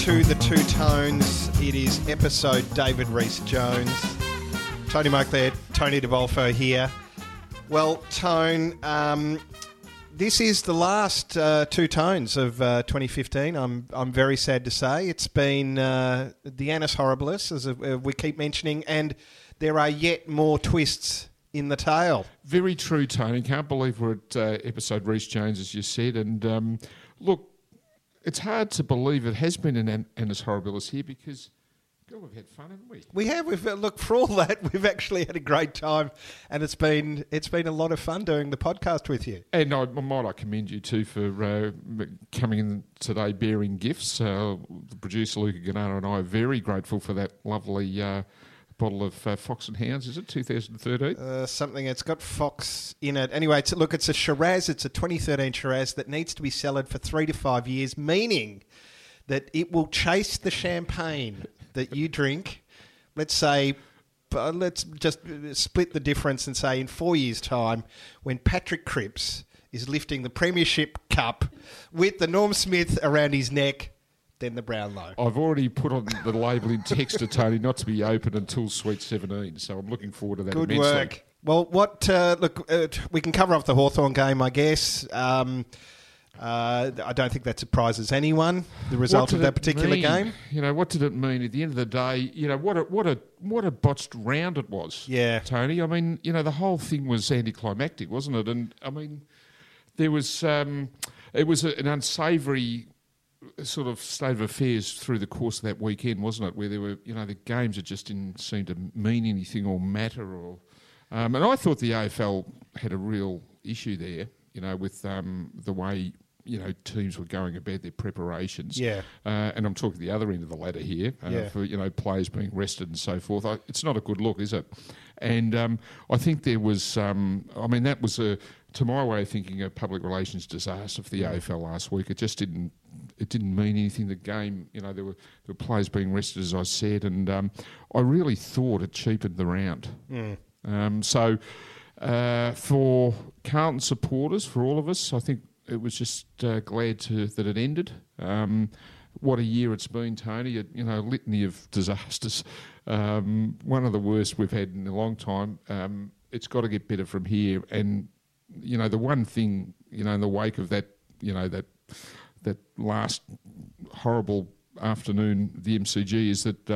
to the Two Tones. It is episode David Rees-Jones. Tony Moakler, Tony DeVolfo here. Well, Tone, this is the last Two Tones of 2015. I'm very sad to say. It's been the Annus Horribilis, as we keep mentioning, and there are yet more twists in the tale. Very true, Tony. Can't believe we're at episode Rees-Jones, as you said. And look, it's hard to believe it has been an Annus Horribilis here because, God, we've had fun, haven't we? We have. Look, for all that, we've actually had a great time, and it's been a lot of fun doing the podcast with you. And I commend you too for coming in today bearing gifts. The producer Luca Granata and I are very grateful for that lovely bottle of Fox and Hounds. Is it 2013? Something. It's got Fox in it. Anyway, it's a Shiraz. It's a 2013 Shiraz that needs to be cellared for 3 to 5 years, meaning that it will chase the champagne that you drink. Let's just split the difference and say in 4 years' time, when Patrick Cripps is lifting the Premiership Cup with the Norm Smith around his neck, then the Brownlow. I've already put on the label in text to Tony not to be open until Sweet 17, so I'm looking forward to that Good immensely. work. Well, we can cover off the Hawthorn game, I guess. I don't think that surprises anyone, the result of that particular game. You know, what did it mean at the end of the day? You know, what a botched round it was, yeah, Tony. I mean, you know, the whole thing was anticlimactic, wasn't it? And, I mean, there was it was an unsavoury sort of state of affairs through the course of that weekend, wasn't it? Where there were, you know, the games that just didn't seem to mean anything or matter. And I thought the AFL had a real issue there, you know, with the way, you know, teams were going about their preparations. Yeah. And I'm talking the other end of the ladder here, for, you know, players being rested and so forth. It's not a good look, is it? And I think there was, that was to my way of thinking, a public relations disaster for the AFL last week. It just didn't mean anything. The game, you know, there were players being rested, as I said, and I really thought it cheapened the round. So for Carlton supporters, for all of us, I think it was just glad that it ended. What a year it's been, Tony. A litany of disasters. One of the worst we've had in a long time. It's got to get better from here. And, you know, the one thing, you know, in the wake of that, you know, that last horrible afternoon, the MCG, is that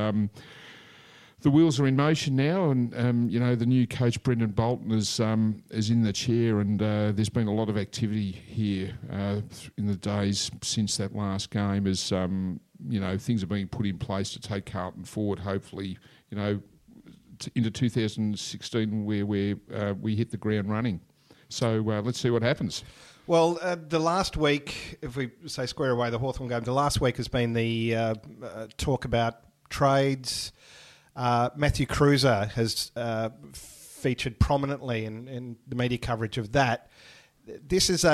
the wheels are in motion now, and you know, the new coach Brendan Bolton is in the chair, and there's been a lot of activity here in the days since that last game. As you know, things are being put in place to take Carlton forward. Hopefully, you know, into 2016, where we hit the ground running. So let's see what happens. Well, the last week, if we say square away the Hawthorn game, the last week has been the talk about trades. Matthew Cruiser has featured prominently in the media coverage of that. This is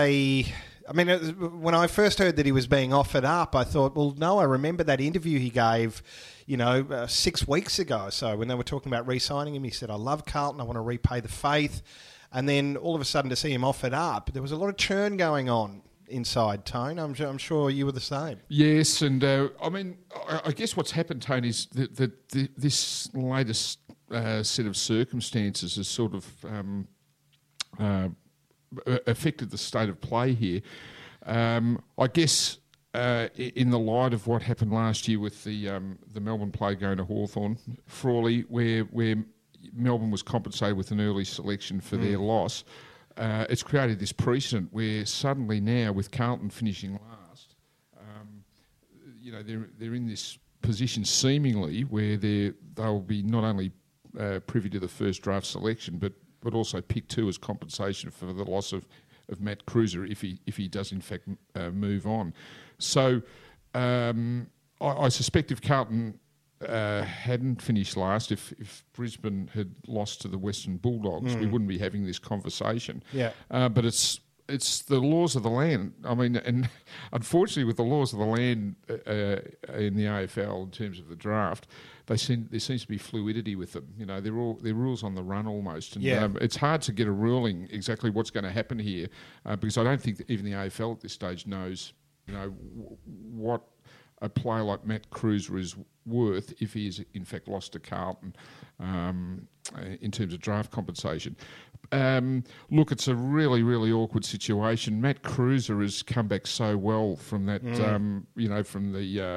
when I first heard that he was being offered up, I thought, well, no, I remember that interview he gave, 6 weeks ago. So when they were talking about re-signing him, he said, I love Carlton, I want to repay the faith. And then all of a sudden to see him offered up, there was a lot of churn going on inside, Tone. I'm sure you were the same. Yes, and I guess what's happened, Tony, is that this latest set of circumstances has sort of affected the state of play here. I guess in the light of what happened last year with the Melbourne play going to Hawthorn, Frawley, where Melbourne was compensated with an early selection for their loss. It's created this precedent where suddenly now, with Carlton finishing last, they're in this position seemingly where they'll be not only privy to the first draft selection, but also pick 2 as compensation for the loss of Matt Cruiser if he does in fact move on. So I suspect if Carlton hadn't finished last, if Brisbane had lost to the Western Bulldogs, we wouldn't be having this conversation. Yeah. But it's the laws of the land. I mean, and unfortunately, with the laws of the land in the AFL in terms of the draft, there seems to be fluidity with them. You know, they're rules on the run almost, and it's hard to get a ruling exactly what's going to happen here because I don't think that even the AFL at this stage knows, you know, what a player like Matt Cruiser is worth if he is in fact lost to Carlton in terms of draft compensation. Look, it's a really, really awkward situation. Matt Cruiser has come back so well from that, from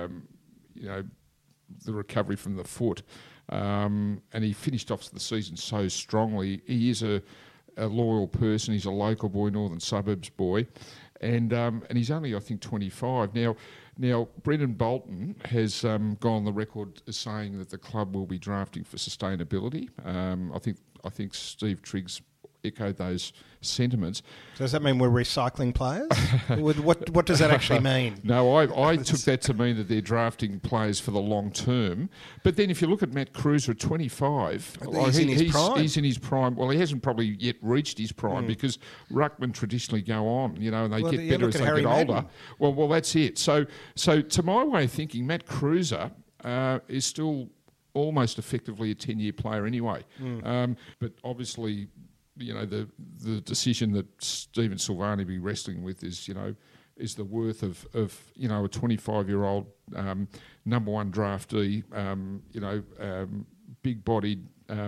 the recovery from the foot, and he finished off the season so strongly. He is a loyal person. He's a local boy, Northern Suburbs boy, and he's only, I think, 25 now. Now, Brendan Bolton has gone on the record as saying that the club will be drafting for sustainability. I think Steve Triggs echoed those sentiments. So does that mean we're recycling players? What does that actually mean? No, I took that to mean that they're drafting players for the long term. But then if you look at Matt Cruiser at 25... He's in his prime. He's in his prime. Well, he hasn't probably yet reached his prime because ruckmen traditionally go on, and they get better as they get older. Well, that's it. So to my way of thinking, Matt Cruiser is still almost effectively a 10-year player anyway. But obviously... the decision that Stephen Silvani be wrestling with is the worth of a 25-year-old number one draftee, big-bodied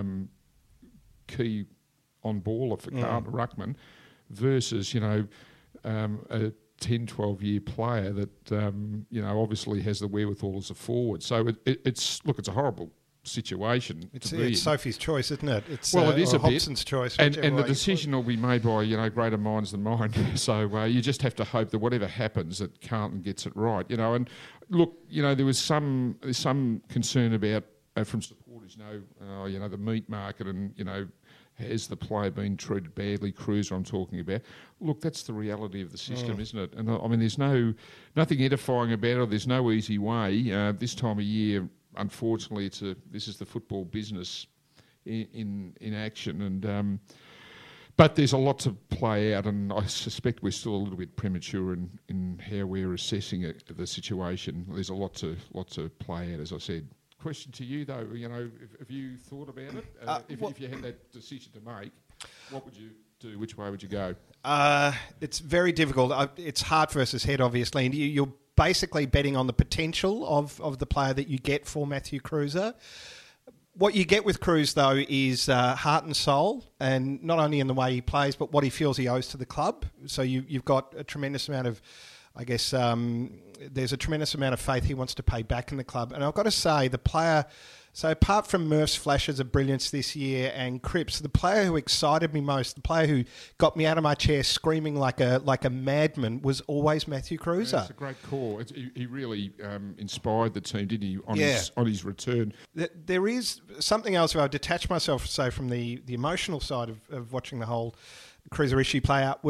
key on baller for Carlton Ruckman versus a 10, 12-year player that obviously has the wherewithal as a forward. So it's a horrible situation. It's Sophie's choice, isn't it? It's it is a Hobson's choice, and the decision will be made by greater minds than mine. So you just have to hope that whatever happens, that Carlton gets it right. And look, there was some concern about from supporters, the meat market, and has the player been treated badly? Cruiser, I'm talking about. Look, that's the reality of the system, isn't it? And I mean, there's nothing edifying about it. There's no easy way. This time of year, unfortunately, this is the football business in action, and but there's a lot to play out, and I suspect we're still a little bit premature in how we're assessing the situation. There's a lot to play out, as I said. Question to you though, have you thought about it? If you had that decision to make, what would you do? Which way would you go? It's very difficult. It's heart versus head, obviously, and you're basically betting on the potential of the player that you get for Matthew Cruiser. What you get with Cruz, though, is heart and soul, and not only in the way he plays, but what he feels he owes to the club. So you've got a tremendous amount of, there's a tremendous amount of faith he wants to pay back in the club. And I've got to say, the player... So apart from Murph's flashes of brilliance this year and Cripps, the player who excited me most, the player who got me out of my chair screaming like a madman, was always Matthew Cruiser. That's a great call. He really inspired the team, didn't he, on his return? There is something else where I detached myself, say, from the emotional side of watching the whole Cruiser issue play out.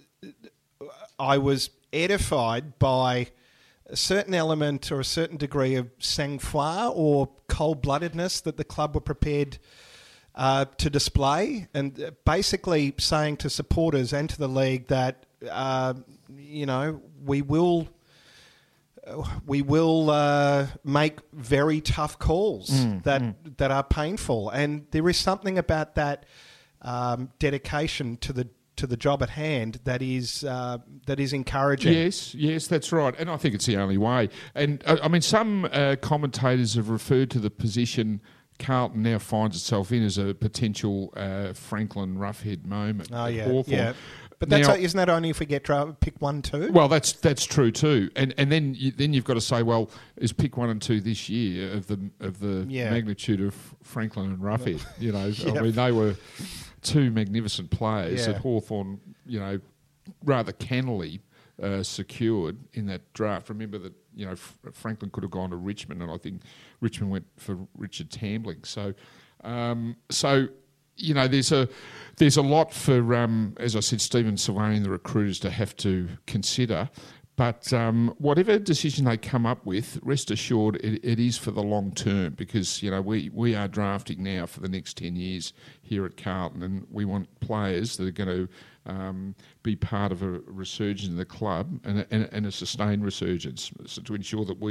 I was edified by a certain element or a certain degree of sang-froid or cold-bloodedness that the club were prepared to display, and basically saying to supporters and to the league that, we will make very tough calls that are painful. And there is something about that dedication to the job at hand that is encouraging. Yes, that's right, and I think it's the only way. And I mean, some commentators have referred to the position Carlton now finds itself in as a potential Franklin Roughhead moment. Oh yeah, Hawthorn. yeah. But now, isn't that only if we get pick 1, 2? Well, that's true too. And then you've got to say, well, is pick 1 and 2 this year of the magnitude of Franklin and Roughhead? I mean, they were two magnificent players that Hawthorn, rather cannily secured in that draft. Remember that Franklin could have gone to Richmond, and I think Richmond went for Richard Tambling. So there's a lot for, as I said, Stephen Silvani and the recruiters to have to consider. But whatever decision they come up with, rest assured it is for the long term, because we are drafting now for the next 10 years here at Carlton, and we want players that are going to be part of a resurgence in the club and a sustained resurgence, so to ensure that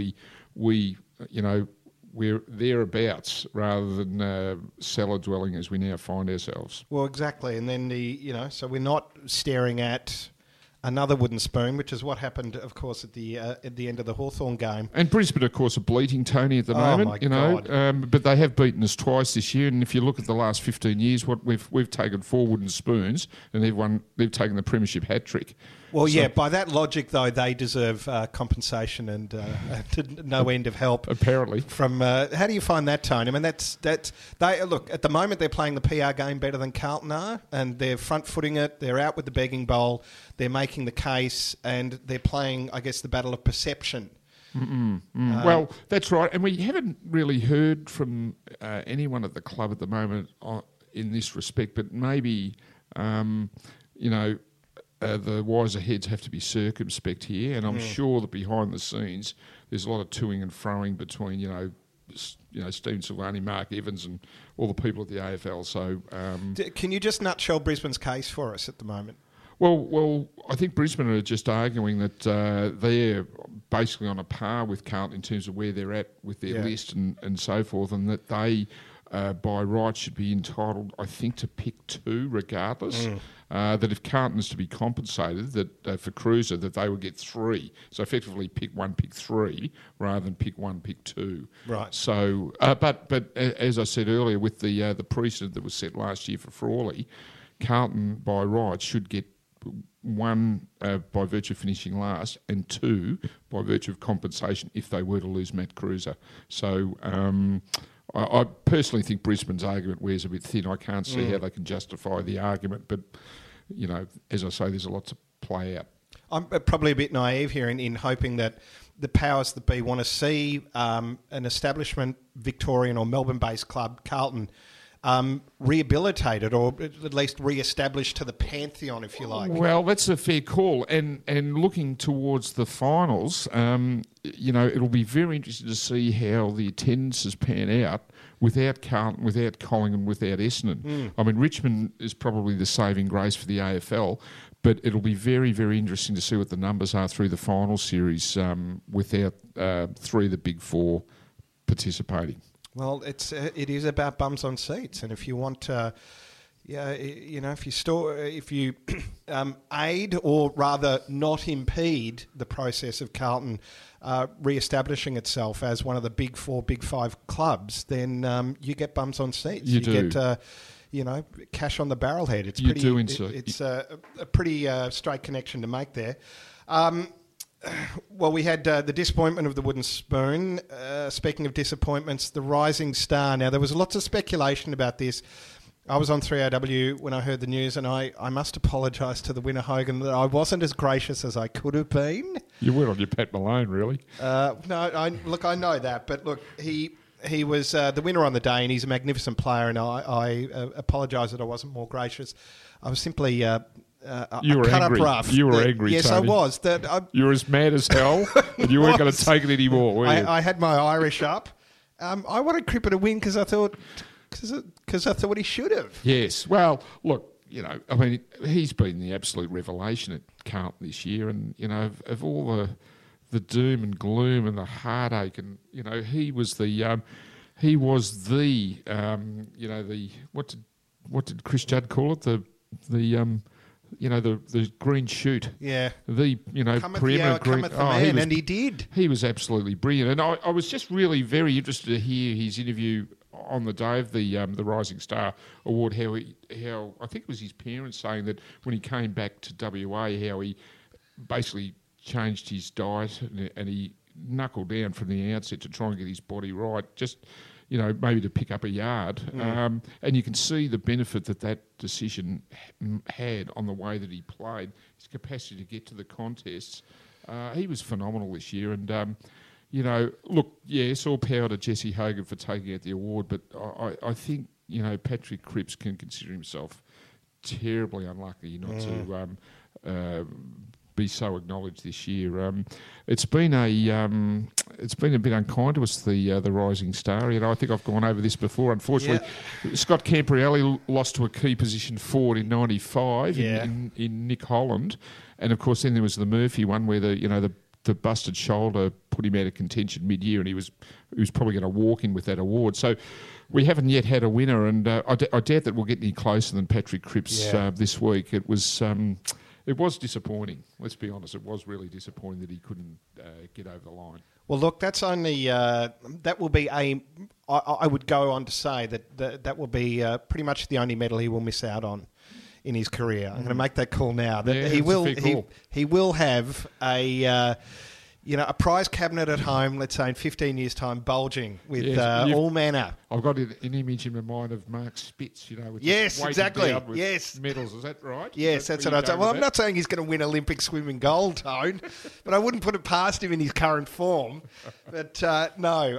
we're thereabouts rather than cellar dwelling as we now find ourselves. Well, exactly, and then so we're not staring at another wooden spoon, which is what happened, of course, at the end of the Hawthorn game. And Brisbane, of course, are bleating Tony at the moment. My God. But they have beaten us twice this year. And if you look at the last 15 years, what we've taken 4 wooden spoons, and they've taken the premiership hat trick. Well, so, yeah. By that logic, though, they deserve compensation and no end of help. Apparently, from how do you find that, Tony? I mean, that's they look at the moment they're playing the PR game better than Carlton are, and they're front footing it. They're out with the begging bowl. They're making the case, and they're playing, I guess, the battle of perception. Well, that's right, and we haven't really heard from anyone at the club at the moment in this respect. But maybe the wiser heads have to be circumspect here, and I'm sure that behind the scenes there's a lot of toing and froing between Stephen Silvani, Mark Evans, and all the people at the AFL. So, can you just nutshell Brisbane's case for us at the moment? Well, I think Brisbane are just arguing that they're basically on a par with Carlton in terms of where they're at with their list and so forth, and that they, by right, should be entitled, I think, to pick 2 regardless. That if Carlton's to be compensated that for Cruiser, that they would get 3. So effectively pick 1, pick 3, rather than pick 1, pick 2. Right. So, but as I said earlier, with the precedent that was set last year for Frawley, Carlton by right should get 1 by virtue of finishing last, and 2 by virtue of compensation if they were to lose Matt Cruiser. So I personally think Brisbane's argument wears a bit thin. I can't see how they can justify the argument, but as I say, there's a lot to play out. I'm probably a bit naive here in hoping that the powers that be want to see an establishment Victorian or Melbourne-based club, Carlton, rehabilitated or at least re-established to the pantheon, if you like. Well, that's a fair call. And looking towards the finals, it'll be very interesting to see how the attendances pan out without Carlton, without Collingwood, without Essendon. I mean, Richmond is probably the saving grace for the AFL, but it'll be very, very interesting to see what the numbers are through the final series without 3 of the big 4 participating. Well, it is about bums on seats, and if you want to, if you aid or rather not impede the process of Carlton re-establishing itself as one of the big 4, big 5 clubs, then you get bums on seats. You do. Get cash on the barrelhead. It's a pretty straight connection to make there. Well, we had the disappointment of the wooden spoon. Speaking of disappointments, the rising star. Now, there was lots of speculation about this. I was on 3AW when I heard the news, and I must apologise to the winner, Hogan, that I wasn't as gracious as I could have been. You were on your Pat Malone, really? No, I know that, but look, he was the winner on the day, and he's a magnificent player, and I apologise that I wasn't more gracious. I was simply... you were cut angry. Up rough. You were angry, yes, Tony. I was. You were as mad as hell, and you weren't going to take it anymore, were you? I had my Irish up. I wanted Cripper to win because I thought he should have. Yes. Well, look, I mean, he's been the absolute revelation at Carlton this year, and of all the doom and gloom and the heartache, and he was the what did Chris Judd call it? The green shoot. Yeah. Preeminent green. And he did. He was absolutely brilliant. And I was just really very interested to hear his interview on the day of the Rising Star Award, how I think it was his parents saying that when he came back to WA, how he basically changed his diet and he knuckled down from the outset to try and get his body right, just... maybe to pick up a yard. And you can see the benefit that decision had on the way that he played, his capacity to get to the contests. He was phenomenal this year. And, look, yes, all power to Jesse Hogan for taking out the award, but I think, Patrick Cripps can consider himself terribly unlucky not to... be so acknowledged this year. It's been a bit unkind to us, the Rising Star. I think I've gone over this before. Unfortunately, Scott Camprielli lost to a key position forward in '95 in Nick Holland, and of course then there was the Murphy one where the busted shoulder put him out of contention mid-year, and he was probably going to walk in with that award. So we haven't yet had a winner, and I doubt that we'll get any closer than Patrick Cripps this week. It was. it was disappointing. Let's be honest, it was really disappointing that he couldn't get over the line. Well, look, that's only that will be I would go on to say that will be pretty much the only medal he will miss out on in his career. I'm going to make that call now. That he will have a a prize cabinet at home, let's say in 15 years' time, bulging with all manner. I've got an image in my mind of Mark Spitz, with exactly. With medals. Is that right? Yes, that's what I'd say. Well, I'm not saying he's going to win Olympic swimming gold, Tone, but I wouldn't put it past him in his current form. But no,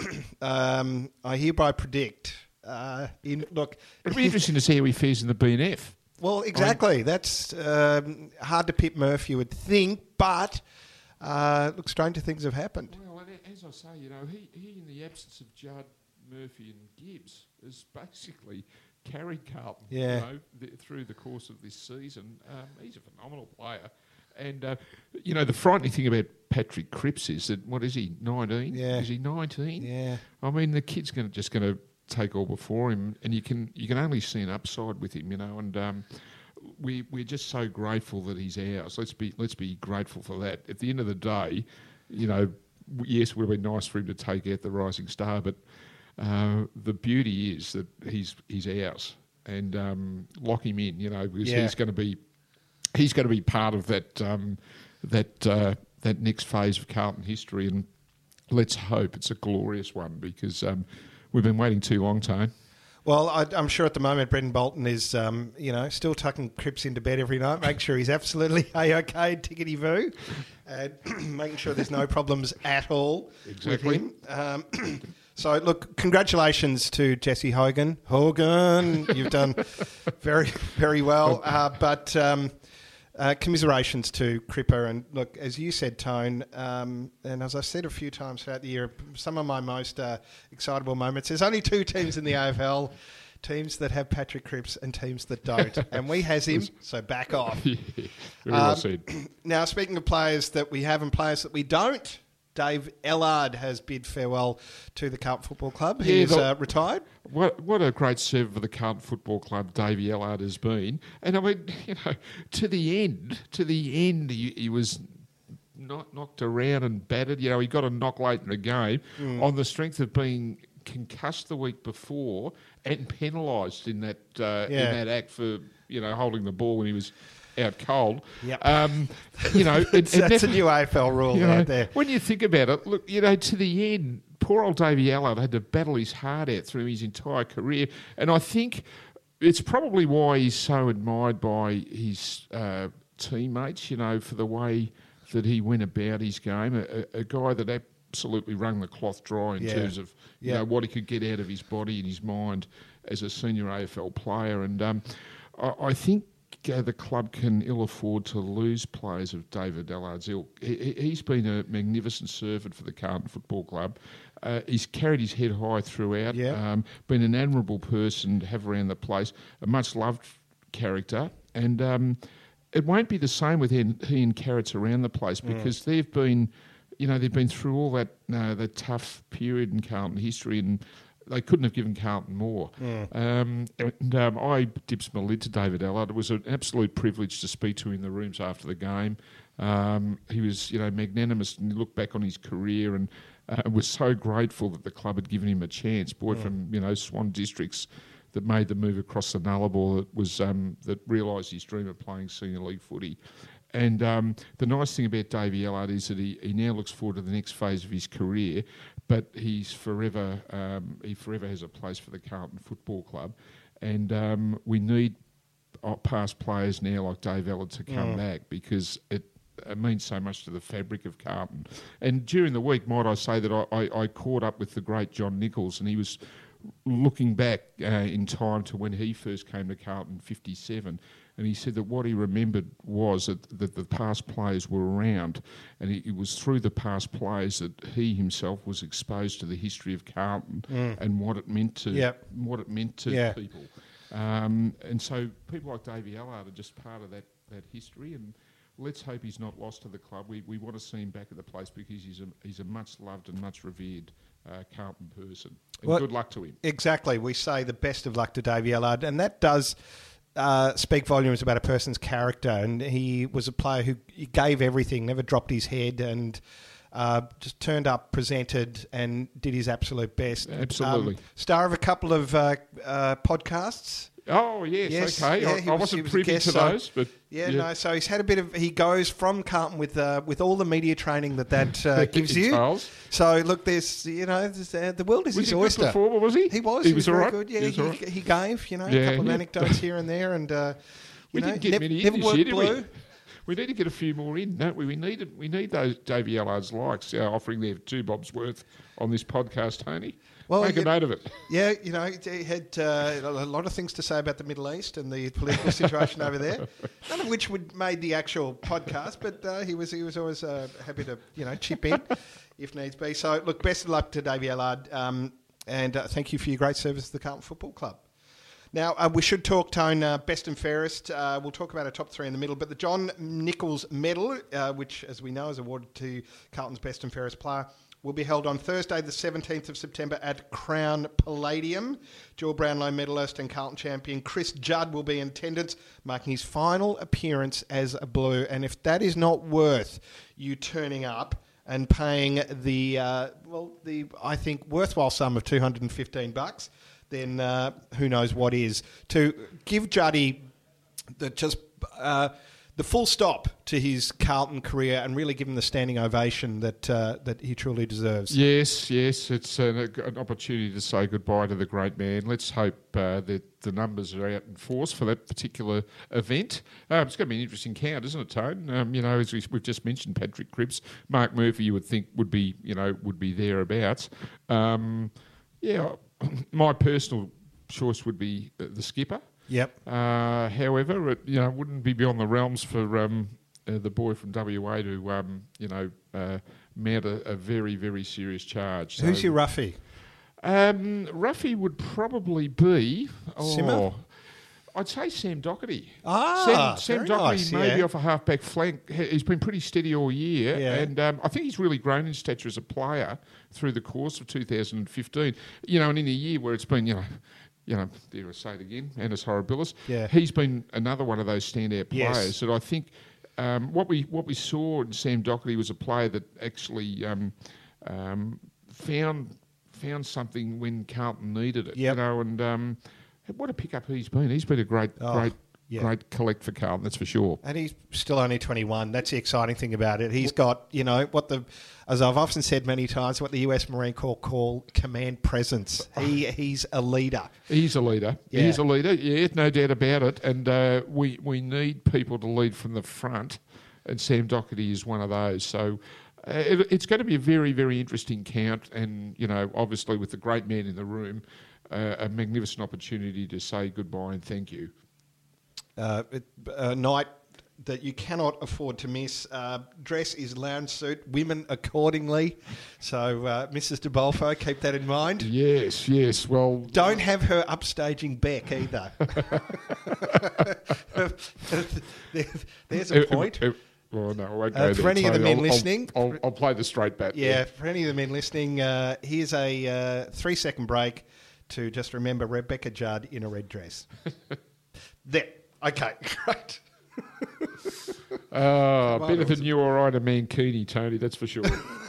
I hereby predict. It'd be interesting to see how he fares in the BNF. Well, exactly. That's hard to pit Murphy, you would think, but look, stranger things have happened. Well, as I say, he in the absence of Judd, Murphy and Gibbs has basically carried Carlton through the course of this season. He's a phenomenal player. And, the frightening thing about Patrick Cripps is that, what is he, 19? Yeah. Is he 19? Yeah. I mean, the kid's just going to take all before him, and you can only see an upside with him, and we're just so grateful that he's ours. Let's be grateful for that. At the end of the day, yes, it would have been nice for him to take out the Rising Star, but the beauty is that he's ours, and lock him in, because he's going to be part of that next phase of Carlton history, and let's hope it's a glorious one, because we've been waiting too long, Tone. Well, I'm sure at the moment Brendan Bolton is, still tucking Cripps into bed every night, making sure he's absolutely A-OK, tickety-boo, and making sure there's no problems at all with him. So, look, congratulations to Jesse Hogan. You've done very, very well. But commiserations to Cripper. And, look, as you said, Tone, and as I've said a few times throughout the year, some of my most excitable moments, there's only two teams in the AFL, teams that have Patrick Cripps and teams that don't. And we has him, so back off. Yeah, very well said. Now, speaking of players that we have and players that we don't, Dave Ellard has bid farewell to the Carlton Football Club. He's retired. What a great server for the Carlton Football Club Davey Ellard has been. And I mean, to the end, he was not knocked around and battered. He got a knock late in the game on the strength of being concussed the week before and penalised in that act for holding the ball when he was out cold. Yep. That's a new AFL rule out there. When you think about it, look, to the end, poor old Davey Ellard had to battle his heart out through his entire career, and I think it's probably why he's so admired by his teammates, for the way that he went about his game, a guy that absolutely wrung the cloth dry in terms of what he could get out of his body and his mind as a senior AFL player, and I think the club can ill afford to lose players of David Ellard's ilk. He's been a magnificent servant for the Carlton Football Club. He's carried his head high throughout, been an admirable person to have around the place, a much-loved character, and it won't be the same with he and Carrots around the place, because they've been through all that tough period in Carlton history, and they couldn't have given Carlton more. I dipped my lid to David Ellard. It was an absolute privilege to speak to him in the rooms after the game. He was, magnanimous, and looked back on his career and was so grateful that the club had given him a chance. Boy from, Swan Districts that made the move across the Nullarbor that realised his dream of playing senior league footy. And the nice thing about Davey Ellard is that he now looks forward to the next phase of his career, but he forever has a place for the Carlton Football Club, and we need past players now like Dave Ellard to come back, because it means so much to the fabric of Carlton. And during the week, might I say that I caught up with the great John Nichols, and he was looking back in time to when he first came to Carlton, 57, and he said that what he remembered was that the past players were around, and it was through the past players that he himself was exposed to the history of Carlton and what it meant to people. And so people like Davey Ellard are just part of that history, and let's hope he's not lost to the club. We want to see him back at the place, because he's a much loved and much revered Carlton person. And good luck to him. Exactly. We say the best of luck to Davey Ellard, and that does speak volumes about a person's character, and he was a player who gave everything, never dropped his head, and just turned up, presented, and did his absolute best. Absolutely. Star of a couple of podcasts. Oh, yes, okay. Yeah, I wasn't privy to those, but... So he's had a bit of... He goes from Carlton with all the media training that gives you. Charles. So, look, there's, the world is his oyster. Was he a good performer, was he? He was. He was all very right? good. Yeah, he gave, a couple of anecdotes here and there, and, we didn't get many in this year, did we? We need to get a few more in, don't we? We need those Davey Allard's likes offering their 2 bobs worth on this podcast, Tony. Well, make a note of it. Yeah, he had a lot of things to say about the Middle East and the political situation over there. None of which would made the actual podcast, but he was always happy to chip in if needs be. So look, best of luck to Davey Allard, and thank you for your great service to the Carlton Football Club. Now, we should talk, Tone, best and fairest. We'll talk about a top 3 in the middle, but the John Nichols Medal, which, as we know, is awarded to Carlton's best and fairest player, will be held on Thursday, the 17th of September at Crown Palladium. Dual Brownlow medalist and Carlton champion Chris Judd will be in attendance, making his final appearance as a Blue. And if that is not worth you turning up and paying the I think worthwhile sum of $215, then who knows what is. To give Juddy the full stop to his Carlton career and really give him the standing ovation that he truly deserves. Yes, it's an opportunity to say goodbye to the great man. Let's hope that the numbers are out in force for that particular event. It's going to be an interesting count, isn't it, Tone? As we've just mentioned, Patrick Cripps, Mark Murphy, you would think would be thereabouts. My personal choice would be the skipper. Yep. However, it wouldn't be beyond the realms for the boy from WA to mount a very, very serious charge. Who's your roughie? Roughie would probably be Simmer? I'd say Sam Doherty. Sam Doherty, nice, maybe off a half-back flank. He's been pretty steady all year, and I think he's really grown in stature as a player through the course of 2015. And in a year where it's been, dare I say it again, Annus Horribilis, he's been another one of those standout players that I think what we saw in Sam Doherty was a player that actually found something when Carlton needed it. And what a pickup he's been. He's been a great great collect for Carlton, that's for sure. And he's still only 21. That's the exciting thing about it. He's got, as I've often said many times, what the US Marine Corps call command presence. He's a leader. He's a leader. Yeah. He's a leader, no doubt about it. And we need people to lead from the front, and Sam Doherty is one of those. So it's going to be a very, very interesting count, and, obviously with the great man in the room, a magnificent opportunity to say goodbye and thank you. A night that you cannot afford to miss. Dress is lounge suit, women accordingly. So, Mrs. De Bolfo, keep that in mind. Yes. Well, don't have her upstaging Beck either. There's a point. Well, no, I won't go there. For any of the men listening... I'll play the straight bat. Yeah, for any of the men listening, here's a 3-second break to just remember Rebecca Judd in a red dress. There. Okay, great. Better than you or I to Mankini, Tony, that's for sure.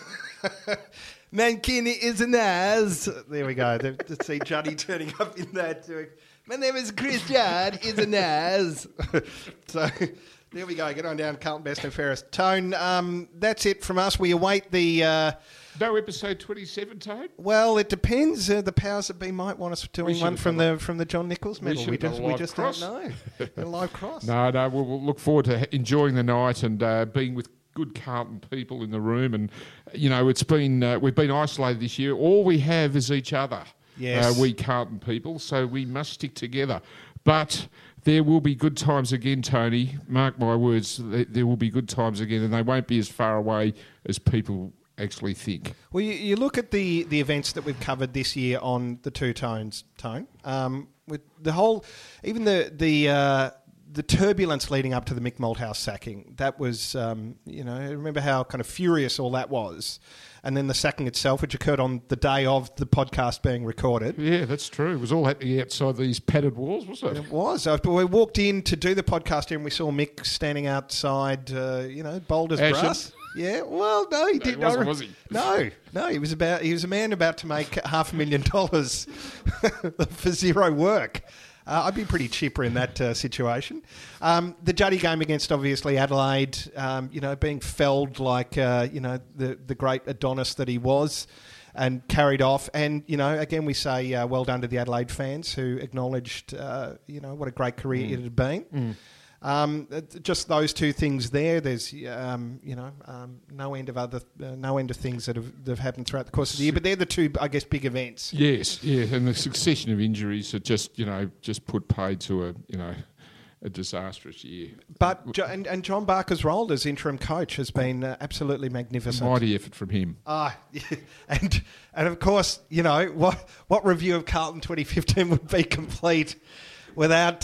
Mankini is an ass. There we go. To see Juddy turning up in that. My name is Chris Judd, is an ass. So... there we go. Get on down, Carlton Best and Fairest. Tone, that's it from us. We await the... no episode 27, Tone? Well, it depends. The powers that be might want us doing one from the John Nichols medal. We just don't know. A live cross. No, we'll look forward to enjoying the night and being with good Carlton people in the room. And, it's been we've been isolated this year. All we have is each other. Yes. We Carlton people, so we must stick together. But... there will be good times again, Tony. Mark my words, there will be good times again, and they won't be as far away as people actually think. Well, you look at the events that we've covered this year on the Two Tones, Tone, with the whole, even the the turbulence leading up to the Mick Malthouse sacking, that was, remember how kind of furious all that was. And then the sacking itself, which occurred on the day of the podcast being recorded. Yeah, that's true. It was all happening outside these padded walls, wasn't it? It was. We walked in to do the podcast here and we saw Mick standing outside, bold as brass. Yeah, well, no, he didn't. No, was he? No, he was a man about to make $500,000 for zero work. I'd be pretty chipper in that situation. The Juddy game against, obviously, Adelaide, being felled like, the great Adonis that he was and carried off. And, again, we say well done to the Adelaide fans who acknowledged, what a great career it had been. Just those two things there. There's no end of things that have happened throughout the course of the year. But they're the two, I guess, big events. Yes, yeah, and the succession of injuries that just put paid to a disastrous year. But and John Barker's role as interim coach has been absolutely magnificent. A mighty effort from him. And of course, what review of Carlton 2015 would be complete without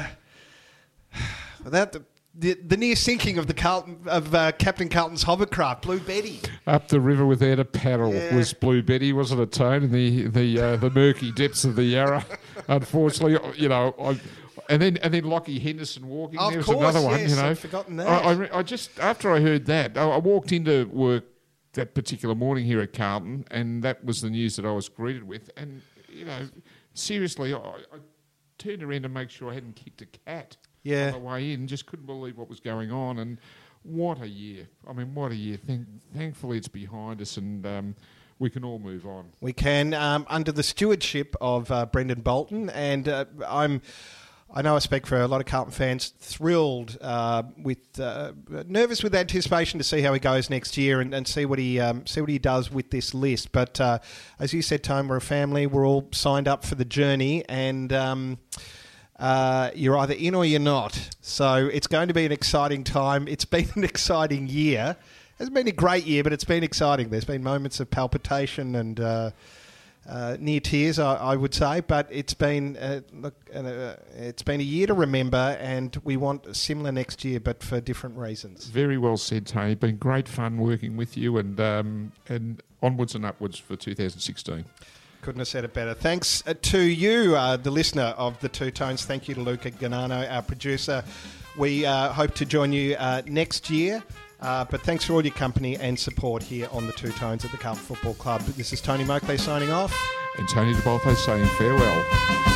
the near sinking of Captain Carlton's hovercraft, Blue Betty. Up the river without a paddle was Blue Betty, wasn't it, Tone? In the murky depths of the Yarra. Unfortunately, and then Lockie Henderson walking. Of there was course, another one. yes, I'd forgotten that. I just after I heard that, I walked into work that particular morning here at Carlton, and that was the news that I was greeted with. And seriously, I turned around to make sure I hadn't kicked a cat. On the way in, just couldn't believe what was going on, and what a year! I mean, what a year! Thankfully, it's behind us, and we can all move on. We can, under the stewardship of Brendan Bolton, and I know I speak for a lot of Carlton fans, thrilled nervous with anticipation to see how he goes next year and see what he does with this list. But as you said, Tone, we're a family. We're all signed up for the journey, and you're either in or you're not. So it's going to be an exciting time. It's been an exciting year. It hasn't been a great year, but it's been exciting. There's been moments of palpitation and near tears, I would say. But it's been it's been a year to remember, and we want similar next year, but for different reasons. Very well said, Tony. Been great fun working with you, and onwards and upwards for 2016. Couldn't have said it better. Thanks to you, the listener of the Two Tones. Thank you to Luca Ganano, our producer. We hope to join you next year. But thanks for all your company and support here on the Two Tones at the Carlton Football Club. This is Tony Moakley signing off. And Tony de Bolfo saying farewell.